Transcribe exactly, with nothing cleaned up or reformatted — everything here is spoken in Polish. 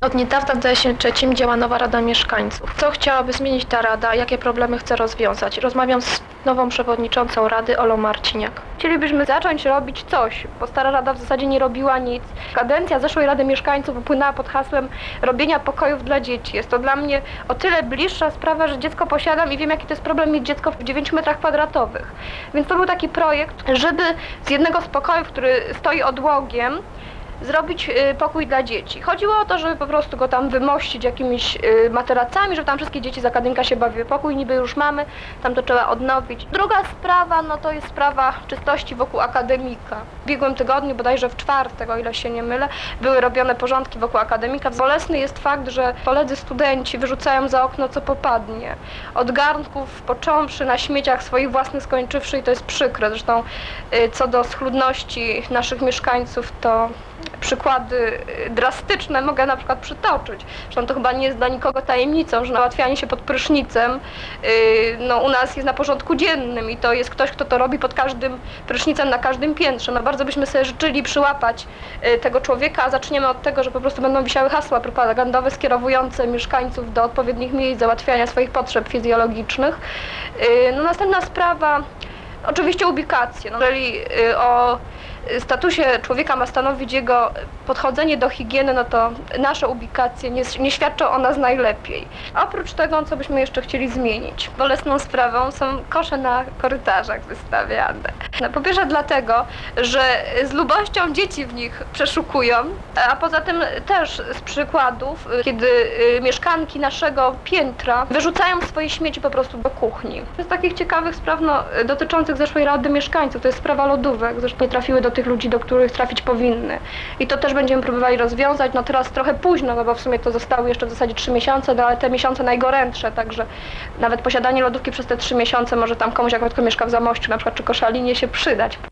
Od niedawna w D S ie trzecim działa nowa Rada Mieszkańców. Co chciałaby zmienić ta Rada? Jakie problemy chce rozwiązać? Rozmawiam z nową przewodniczącą Rady, Olą Marciniak. Chcielibyśmy zacząć robić coś, bo stara Rada w zasadzie nie robiła nic. Kadencja zeszłej Rady Mieszkańców upłynęła pod hasłem robienia pokojów dla dzieci. Jest to dla mnie o tyle bliższa sprawa, że dziecko posiadam i wiem, jaki to jest problem mieć dziecko w dziewięciu metrach kwadratowych. Więc to był taki projekt, żeby z jednego z pokojów, który stoi odłogiem, zrobić y, pokój dla dzieci. Chodziło o to, żeby po prostu go tam wymościć jakimiś y, materacami, żeby tam wszystkie dzieci z akademika się bawiły. Pokój niby już mamy, tam to trzeba odnowić. Druga sprawa, no to jest sprawa czystości wokół akademika. W ubiegłym tygodniu, bodajże w czwartek, o ile się nie mylę, były robione porządki wokół akademika. Bolesny jest fakt, że koledzy studenci wyrzucają za okno co popadnie. Od garnków począwszy, na śmieciach swoich własnych skończywszy i to jest przykre. Zresztą y, co do schludności naszych mieszkańców, to przykłady drastyczne mogę na przykład przytoczyć. Zresztą to chyba nie jest dla nikogo tajemnicą, że załatwianie się pod prysznicem yy, no, u nas jest na porządku dziennym i to jest ktoś, kto to robi pod każdym prysznicem na każdym piętrze. No bardzo byśmy sobie życzyli przyłapać yy, tego człowieka, a zaczniemy od tego, że po prostu będą wisiały hasła propagandowe skierowujące mieszkańców do odpowiednich miejsc załatwiania swoich potrzeb fizjologicznych. Yy, no, następna sprawa, oczywiście ubikacje. No, jeżeli yy, o statusie człowieka ma stanowić jego podchodzenie do higieny, no to nasze ubikacje nie, nie świadczą o nas najlepiej. Oprócz tego, co byśmy jeszcze chcieli zmienić, bolesną sprawą są kosze na korytarzach wystawiane. No, po pierwsze dlatego, że z lubością dzieci w nich przeszukują, a poza tym też z przykładów, kiedy mieszkanki naszego piętra wyrzucają swoje śmieci po prostu do kuchni. Z takich ciekawych spraw no, dotyczących zeszłej Rady Mieszkańców, to jest sprawa lodówek, zresztą nie trafiły do tych ludzi, do których trafić powinny. I to też będziemy próbowali rozwiązać. No teraz trochę późno, no bo w sumie to zostały jeszcze w zasadzie trzy miesiące, no ale te miesiące najgorętsze, także nawet posiadanie lodówki przez te trzy miesiące może tam komuś, jak kto mieszka w Zamościu na przykład, czy Koszalinie się przydać.